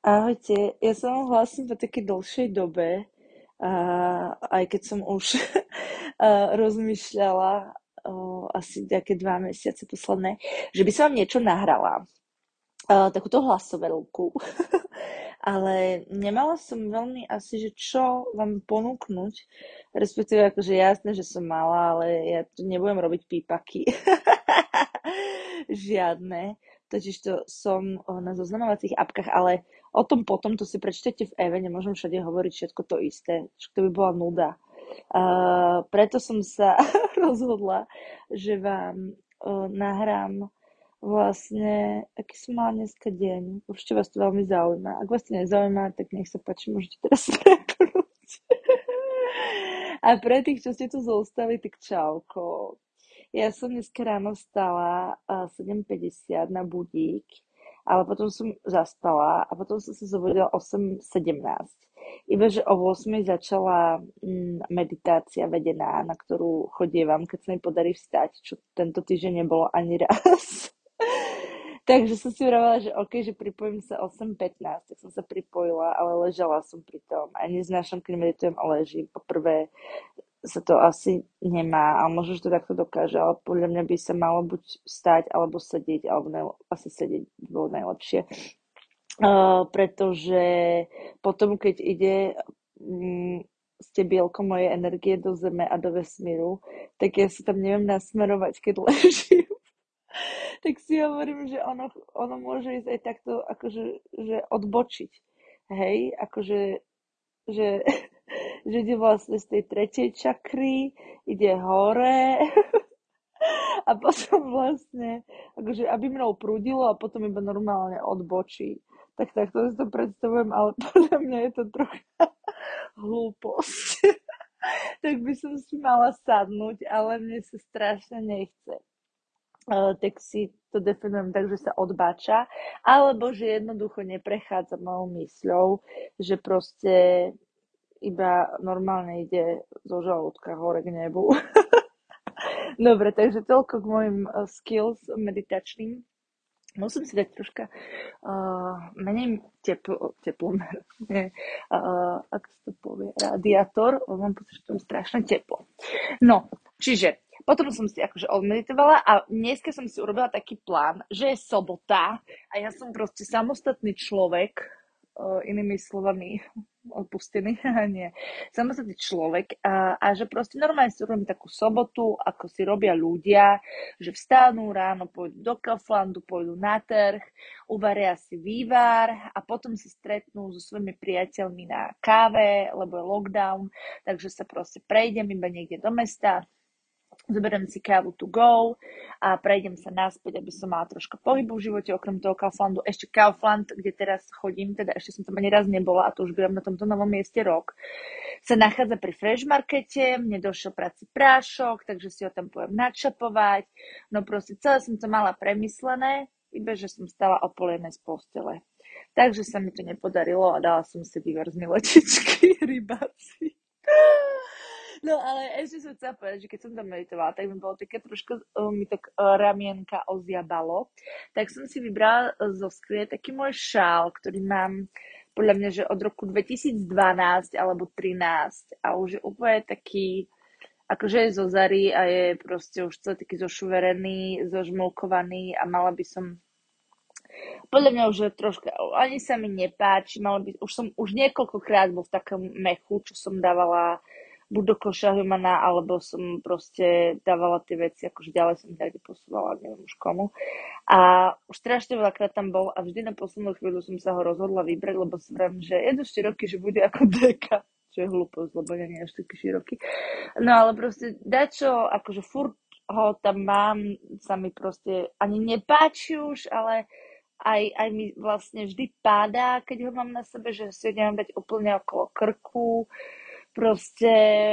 Ahojte, ja sa vám hlásim po takej dlhšej dobe, a aj keď som už rozmýšľala asi nejaké 2 mesiace posledné, že by som vám niečo nahrala, takúto hlasovelku, ale nemala som veľmi asi, že čo vám ponúknuť, respektíve akože jasné, že som mala, ale ja tu nebudem robiť pípaky. Žiadne. Totiž to som na zoznamovacích apkách, ale o tom potom, to si prečítate v Eve, nemôžem všade hovoriť všetko to isté, čo to by bola nuda. Preto som sa rozhodla, že vám nahrám vlastne, aký som mala dneska deň. Určite vás to veľmi zaujíma. Ak vás to nezaujíma, tak nech sa páči, môžete teraz prepnúť. A pre tých, čo ste tu zostali, tak čauko. Ja som dneska ráno vstala 7:50 na budík, ale potom som zaspala a potom som sa zobudila 8:17. Iba, že o 8 začala meditácia vedená, na ktorú chodievam, keď sa mi podarí vstať, čo tento týždeň nebolo ani raz. Takže som si vravela, že OK, že pripojím sa 8:15, tak som sa pripojila, ale ležala som pri tom. A neznášam, keď meditujem a ležím. Poprvé sa to asi nemá, ale možno, že to takto dokáže, ale podľa mňa by sa malo buď stať, alebo sedieť, alebo asi sedieť bolo najlepšie. Pretože potom, keď ide stebielko mojej energie do zeme a do vesmíru, tak ja sa tam neviem nasmerovať, keď ležím. Tak si hovorím, že ono môže ísť aj takto, akože že odbočiť. Hej, akože že, že ide vlastne z tej tretej čakry, ide hore a potom vlastne, akože aby mnou prúdilo a potom iba normálne odbočí. Tak takto si to predstavujem, ale podľa mňa je to trochu hlúposť. Tak by som si mala sadnúť, ale mne sa strašne nechce. Tak si to definujem tak, že sa odbáča, alebo že jednoducho neprechádza mojou mysľou, že proste iba normálne ide zo žalúdka hore k nebu. Dobre, takže toľko k mojim skills meditačným. Musím si dať troška menej teplomer, nie, ako sa to povie, radiátor, mám pocit, že to je strašne teplo. No, čiže potom som si akože odmeditovala a dneska som si urobila taký plán, že je sobota a ja som proste samostatný človek, inými slovami odpustený, nie, samostatný človek a že proste normálne si urobím takú sobotu, ako si robia ľudia, že vstanú ráno, pôjdu do Kauflandu, pôjdu na trh, uvaria si vývar a potom sa stretnú so svojimi priateľmi na káve, lebo je lockdown, takže sa proste prejdem iba niekde do mesta, zoberiem si kávu to go a prejdem sa naspäť, aby som mala troška pohybu v živote, okrem toho Kauflandu. Ešte Kaufland, kde teraz chodím, teda ešte som tam ani raz nebola a to už budem na tomto novom mieste rok, sa nachádza pri Fresh Markete, mne došiel prací prášok, takže si ho tam poviem načapovať. No proste celé som to mala premyslené, iba že som stala o pol jednej z postele. Takže sa mi to nepodarilo a dala som si diverzné letičky, rybáci. No ale ešte som chcela povedať, že keď som tam meditovala, tak mi bolo také trošku, mi tak ramienka ozjabalo. Tak som si vybrala zo skrie taký môj šál, ktorý mám podľa mňa, že od roku 2012 alebo 13 a už je úplne taký, akože je zo zary a je proste už celý taký zošuverený, zožmulkovaný a mala by som podľa mňa už je troška, ani sa mi nepáči, už niekoľkokrát bol v takom mechu, čo som dávala buď do koša Humana, alebo som proste dávala tie veci, akože ďalej som ďalej posúvala, neviem už komu. A už strašne veľakrát tam bol a vždy na poslednú chvíľu som sa ho rozhodla vybrať, lebo si vravím, že jedno 4 roky, že bude ako deka, čo je hlúposť, lebo nie je až taký široký. No ale proste dačo, akože furt ho tam mám, sa mi proste ani nepáči už, ale aj mi vlastne vždy pádá, keď ho mám na sebe, že si ho neviem dať úplne okolo krku, proste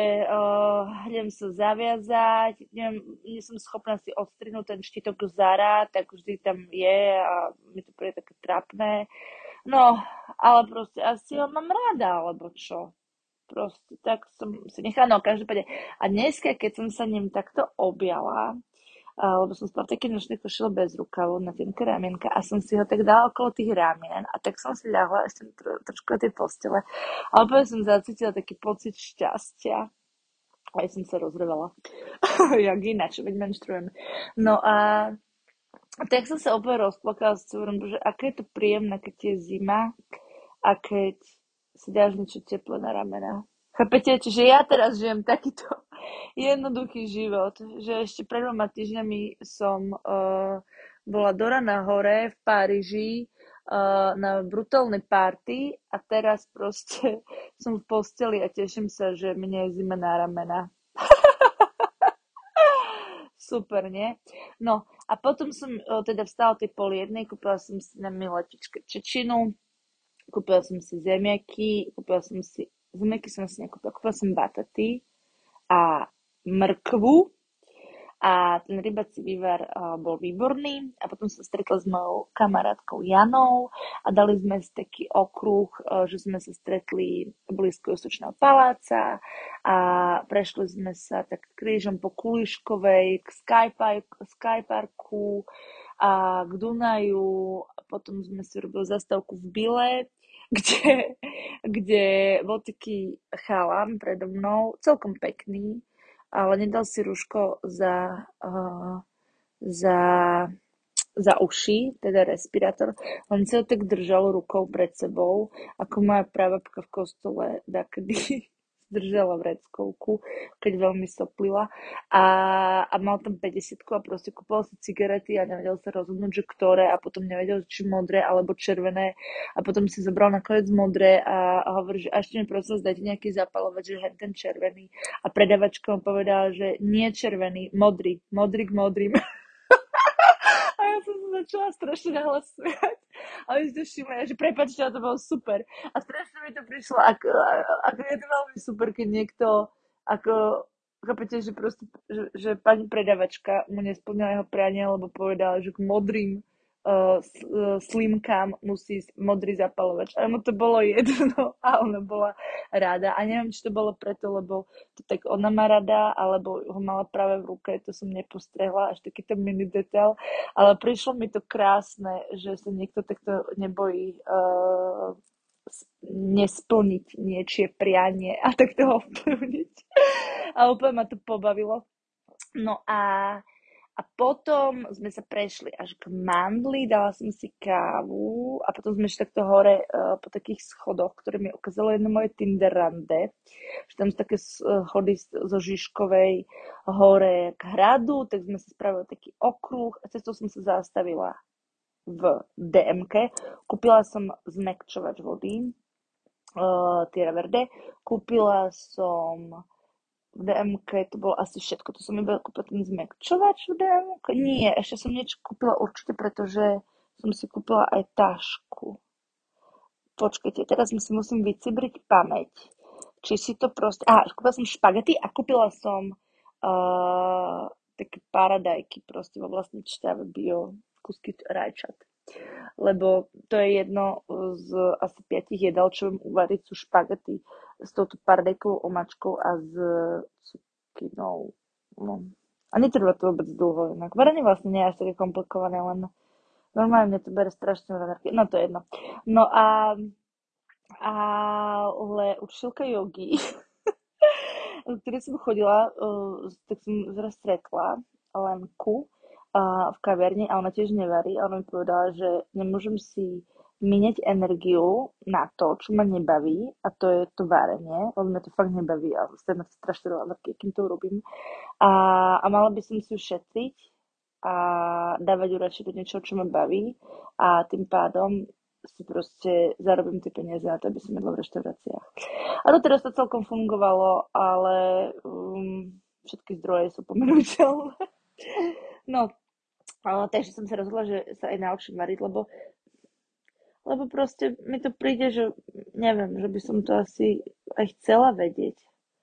idem sa zaviazať, neviem, nie som schopná si odstrihnúť ten štítok Zara, tak vždy tam je a mi to príde také trapné. No, ale proste asi ho mám rada, alebo čo. Proste tak som si nechala, no každopádne. A dneska, keď som sa ním takto objala, lebo som spala v takej nočnej košile bez rukavu na tenké ramienka a som si ho tak dala okolo tých ramien a tak som si ľahla ešte trošku na tej postele a opäť som zacítila taký pocit šťastia. Aj som sa rozrevala. Jak ináč, veď menštrujem. No a tak som sa opäť rozplakala s hovorím, že aké je to príjemné, keď je zima a keď si dáš niečo teplé na ramena. Chápete? Čiže ja teraz žijem takýto jednoduchý život, že ešte pred 2 týždňami som bola do rana hore v Páriži na brutálnej party a teraz proste som v posteli a teším sa, že mne je zima na ramena. Super, nie? No a potom som teda vstala o tej 12:30, kúpila som si na miletičke čečinu, kúpila som si zemiaky, zemiaky som si nekúpila, kúpila som bataty a mrkvu a ten rybací vývar bol výborný a potom sa stretla s mojou kamarátkou Janou a dali sme si taký okruh, že sme sa stretli blízko Justičného paláca a prešli sme sa tak krížom po Kuliškovej k Skyparku a k Dunaju a potom sme si robili zastávku v Bile, kde bol taký chalan predo mnou, celkom pekný, ale nedal si rúško za, za uši, teda respirátor. On si ho tak držal rukou pred sebou, ako moja prababka v kostole dakedy držala vreckovku, keď veľmi soplila. A mal tam 50 a proste kúpal si cigarety a nevedel sa rozhodnúť, že ktoré a potom nevedel, či modré alebo červené a potom si zobral nakoniec modré a hovorí, že ešte mi prosím dajte nejaký zapalovač, že ten červený a predavačka mu povedala, že nie červený, modrý k modrým. A ja som sa začala strašne nahlas smiať. A oni si to všimli, že prepáčte, to bolo super. A strašne mi to prišlo, ako je to veľmi super, keď niekto, ako, chápete, že proste, že pani predavačka mu nesplnila jeho prianie, lebo povedala, že k modrým slimkám musí ísť modrý zapalovač. A mu to bolo jedno a ona bola rada. A neviem, či to bolo preto, lebo to tak ona má rada, alebo ho mala práve v ruke, to som nepostrehla, až takýto mini detail. Ale prišlo mi to krásne, že sa niekto takto nebojí nesplniť niečie prianie a tak toho vplyvniť. A úplne ma to pobavilo. No a potom sme sa prešli až k Mandli, dala som si kávu a potom sme išli takto hore po takých schodoch, ktoré mi ukázalo jedno moje Tinder rande. Že tam sú také schody zo Žižkovej hore k hradu, tak sme si spravili taký okruh a cestou som sa zastavila v DMke. Kúpila som zmäkčovač vody, Tierra Verde. Kúpila som v DMke, to bolo asi všetko. To som iba kúpila ten zmäkčovač v DMke. Nie, ešte som niečo kúpila určite, pretože som si kúpila aj tašku. Počkajte, teraz si musím vycibriť pamäť. Či si to proste... kúpila som špagety a kúpila som také paradajky proste vo vlastnej šťave bio, kusky rajčat. Lebo to je jedno z asi 5 jedál, čo viem uvariť, sú špagety s touto paradajkovou omačkou a s cukinou. No. A netrvá to vôbec dlho inak. Varenie vlastne nie je až také komplikované, len normálne to bere strašne veľa energie. No to je jedno. No ale učiteľka jogy, ktorej som chodila, tak som zraz stretla Lenku v kaviarni a ona tiež nevarí a ona mi povedala, že nemôžem si míňať energiu na to, čo ma nebaví a to je to varenie, lebo mňa to fakt nebaví a ste ma to strašne veľa energie, kým to urobím. A mala by som si ju šetriť a dávať ju radšej do niečoho, čo ma baví a tým pádom si proste zarobím tie peniaze na to, aby som jedla v reštauráciách. A doteraz to celkom fungovalo, ale všetky zdroje sú pomenuteľné. No, takže som sa rozhodla, že sa aj naučím variť, lebo proste mi to príde, že neviem, že by som to asi aj chcela vedieť.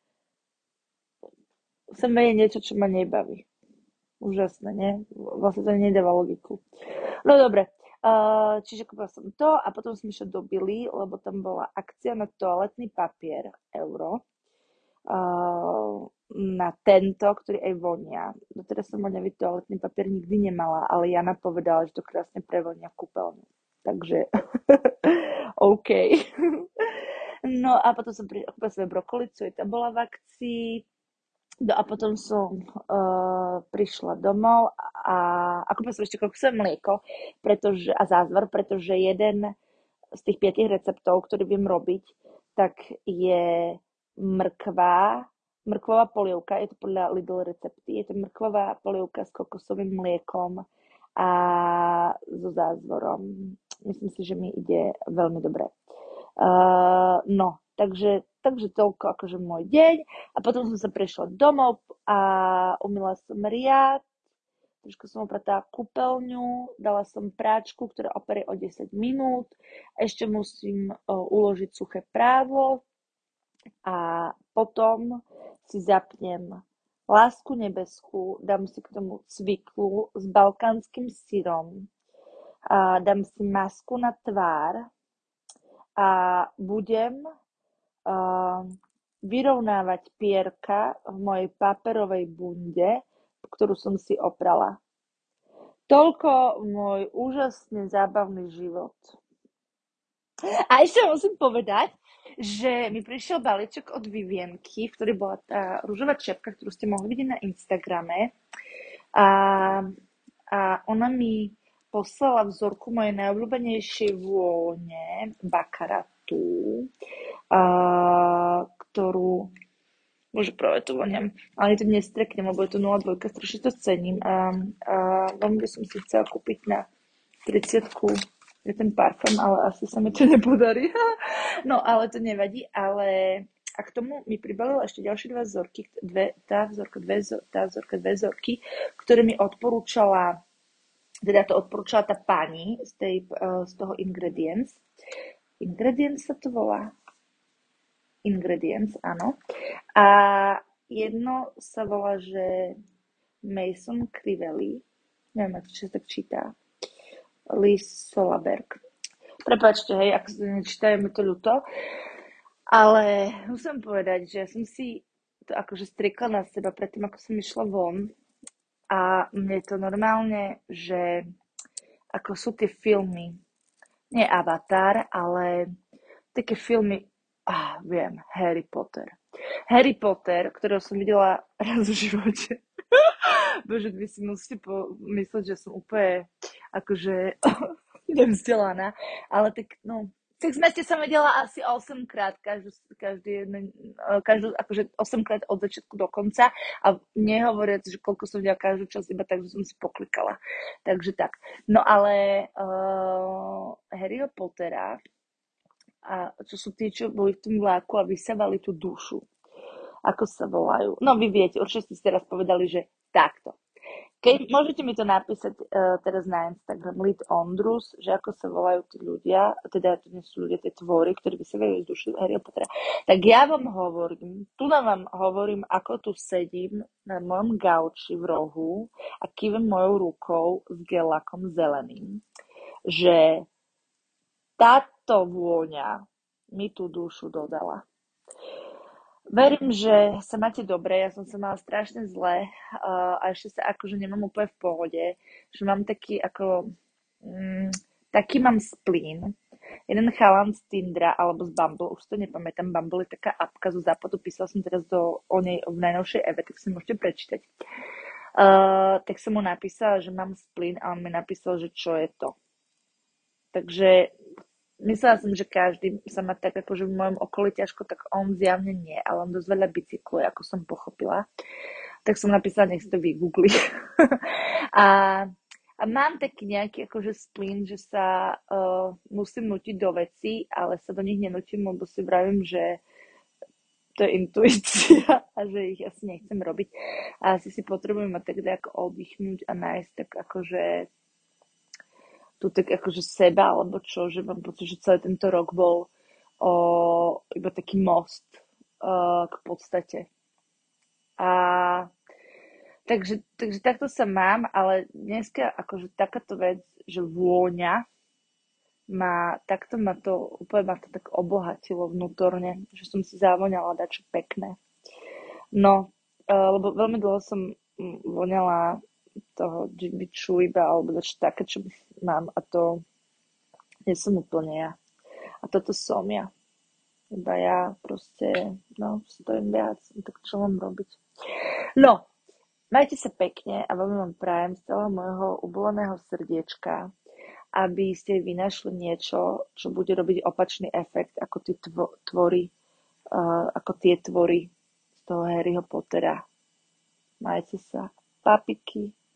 Chcem vedieť niečo, čo ma nebaví. Úžasné, nie? Vlastne to nedáva logiku. No dobre, čiže kúpila som to a potom som išla do Billy, lebo tam bola akcia na toaletný papier, euro. na tento, ktorý aj vonia. Doteraz som voňavý toaletný papier nikdy nemala, ale Jana povedala, že to krásne prevonia kúpeľňu. Takže OK. No a potom som kúpila svoje brokolicu, tá bola v akcii. No a potom som prišla domov a kúpila som ešte kokosové mlieko a zázvor, pretože jeden z tých 5 receptov, ktorý viem robiť, tak je mrkvová polievka, je to podľa Lidl recepty, je to mrkvová polievka s kokosovým mliekom a so zázvorom. Myslím si, že mi ide veľmi dobre. No, takže toľko akože môj deň. A potom som sa prešla domov a umyla som riad, trošku som opratala kúpeľňu, dala som práčku, ktorá operie o 10 minút. Ešte musím uložiť suché prádlo a potom si zapnem Lásku nebeskú, dám si k tomu cviklu s balkánskym syrom, a dám si masku na tvár a budem vyrovnávať pierka v mojej paperovej bunde, ktorú som si oprala. Toľko môj úžasne zábavný život. A ešte musím povedať, že mi prišiel balíček od Vivienky, v ktorej bola tá rúžová čepka, ktorú ste mohli vidieť na Instagrame. A ona mi poslala vzorku mojej najobľúbenejšej vône, bakaratu, ktorú môže práve to voňam, ale to nestreknem, lebo je to 0,2, strašne to cením a veľmi by som si chcela kúpiť na 30-ku je ten parfém, ale asi sa mi to nepodarí. No, ale to nevadí, a k tomu mi pribalila ešte ďalšie dve vzorky, ktoré mi odporúčala, teda to odporúčala tá pani z toho Ingredients. Ingredients sa to volá? Ingredients, áno. A jedno sa volá, že Mason Crivelli, neviem, či sa tak číta, Lis Solaberg. Prepáčte, hej, ak sa to nečíta, je mi to ľúto. Ale musím povedať, že ja som si to akože striekla na seba predtým, ako som išla von. A mne to normálne, že ako sú tie filmy, nie Avatar, ale také filmy, viem, Harry Potter. Harry Potter, ktorého som videla raz v živote. Bože, vy si musíte myslieť, že som úplne akože nevzdelaná, ale tak tak sme ste sa videla asi 8 krát, každú akože 8 krát od začiatku do konca a nehovoriac, že koľko som videla každú časť, iba tak, že som si poklikala. Takže tak. No ale Harryho Pottera a čo sú tí, čo boli v tom vláku a vysávali tú dušu. Ako sa volajú? No vy viete, určite ste teraz povedali, že takto. Môžete mi to napísať teraz na Instagram Lit Ondrus, že ako sa volajú tí ľudia, teda to nie sú ľudia, tie tvory, ktorí vysávajú z duši Harryho Pottera. Tak ja vám hovorím, ako tu sedím na mojom gauči v rohu a kývem mojou rukou s gelakom zeleným, že táto vôňa mi tú dušu dodala. Verím, že sa máte dobre, ja som sa mala strašne zle a ešte sa akože nemám úplne v pohode, že mám taký mám splín. Jeden chalan z Tindra alebo z Bumble, už to nepamätám, Bumble je taká apka zo západu, písala som teraz o nej v najnovšej Eve, tak si môžete prečítať. Tak som mu napísala, že mám splín a on mi napísal, že čo je to. Takže myslela som, že každý sa má tak akože v mojom okolí ťažko, tak on zjavne nie, ale on dosť veľa bicykluje, ako som pochopila. Tak som napísala, nech si to vygoogli. a mám taký nejaký akože splín, že sa musím nutiť do veci, ale sa do nich nenutím, lebo si vravím, že to je intuícia a že ich asi nechcem robiť. A asi si potrebujem mať tak nejak oddychnúť a nájsť tak akože tu tak akože seba, alebo čo, že mám pocit, že celý tento rok bol iba taký most k podstate. Takže takto sa mám, ale dneska akože takáto vec, že vôňa takto ma to tak obohatilo vnútorne, že som si zavoňala dačo pekné. No, lebo veľmi dlho som voňala toho Jimmy Choo iba, alebo dačo také, čo mám a to nie som úplne ja. A toto som ja. Iba ja proste, no, stojím viac, tak čo mám robiť? No, majte sa pekne a veľmi vám prajem z celého môjho uboleného srdiečka, aby ste vynašli niečo, čo bude robiť opačný efekt ako tí tvory, ako tie tvory z toho Harryho Pottera. Majte sa. Papiky.